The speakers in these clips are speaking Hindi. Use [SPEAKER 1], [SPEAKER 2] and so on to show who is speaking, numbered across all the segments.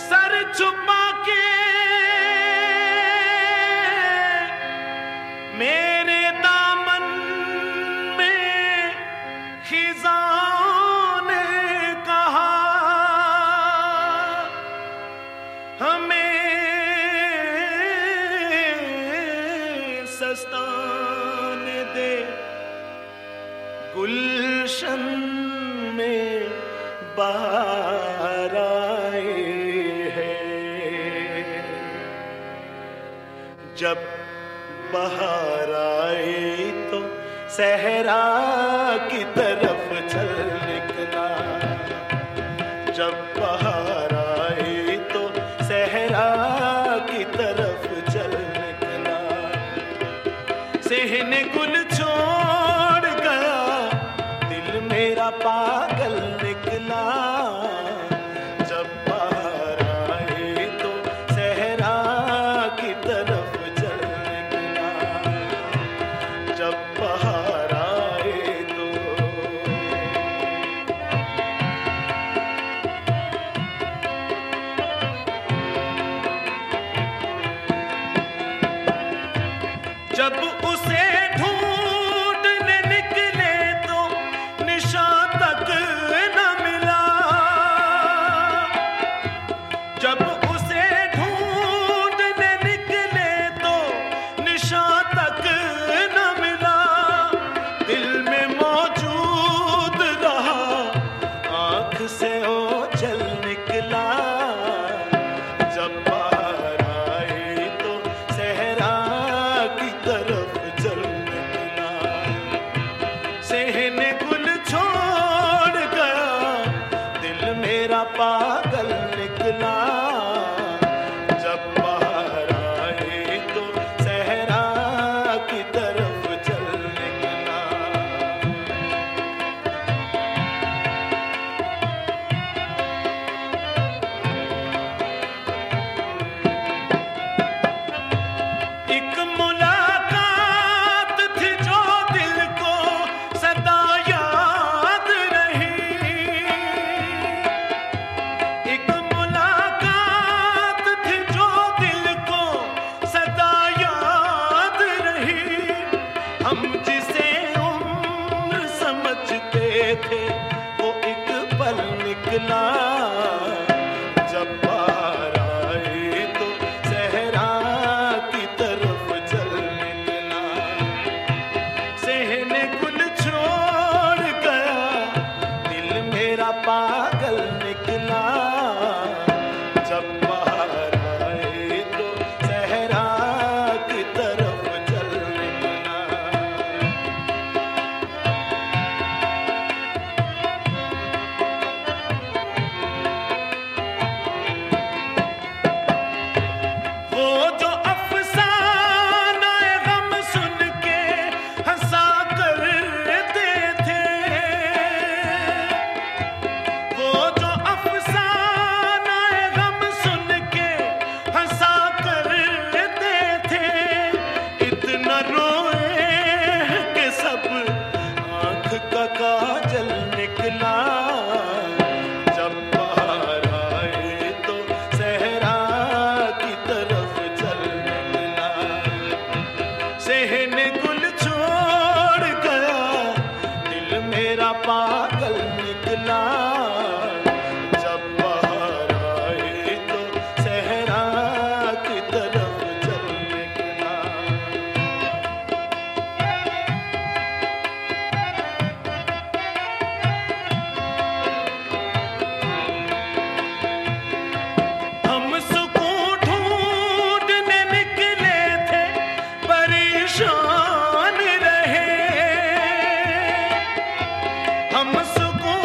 [SPEAKER 1] सर छुपा के मेरे दामन में खिज़ां ने कहा हमें सस्ताने दे गुलशन में बहार आए हैं। जब बहार आए तो सहरा की तरफ चल निकला। जब बहार आए तो सहरा की तरफ चल निकला। सेहने गुल छोड़ गया, दिल मेरा पागल निकला। जब बाहर आए तो सहरा की तरफ चल निकला। जब बाहर आए तो जब उसे ढूंढने निकले तो निशान तक न मिला। जब उसे ढूंढने निकले तो निशान तक न मिला। दिल में मौजूद रहा, आंख से ओझल निकला। जब बाहर आए तो सहरा की तरफ चल निकला। सेहने गुल छोड़ गया, दिल मेरा पागल निकला। जब बाहर आए तो सहरा की तरफ चल निकला। एक मुलाकात थी जो दिल को सदा याद रही। एक मुलाकात थी जो दिल को सदा याद रही। हम जिसे उम्र समझते थे वो एक पल निकला। जब बाहर आए तो सहरा की तरफ चल निकला। सेहने गुल छोड़ गया, दिल मेरा पागल निकला। जब बाहर आए तो सहरा की तरफ चल निकला। वो जो अफसाना गम सुन के हंसा करते थे। वो जो अफसाना गम सुन के हंसा करते थे। इतना रोए कि सब आंख का काजल निकला। जब बाहर आए तो सहरा की तरफ चल निकला। सेहने गुल छोड़ गया, दिल मेरा पागल निकला। जब बाहर आए तो सहरा की तरफ चल निकला। हम सुकून ढूंढने निकले थे, परेशान रहे। हम सुकून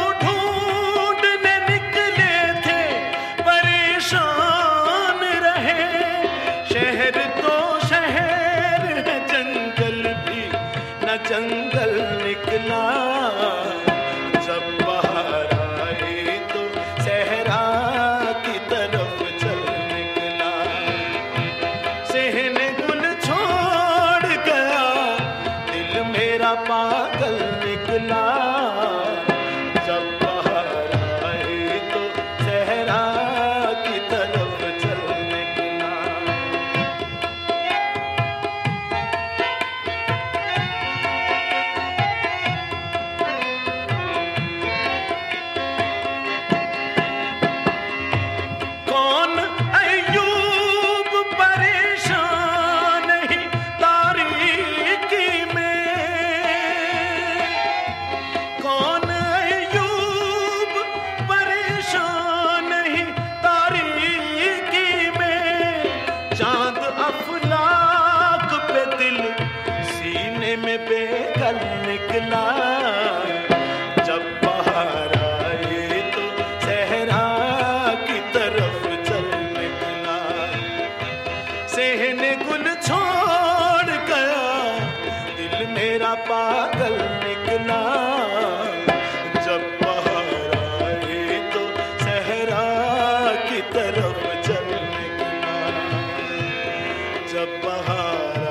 [SPEAKER 1] तरफ चल निकला। जब बहार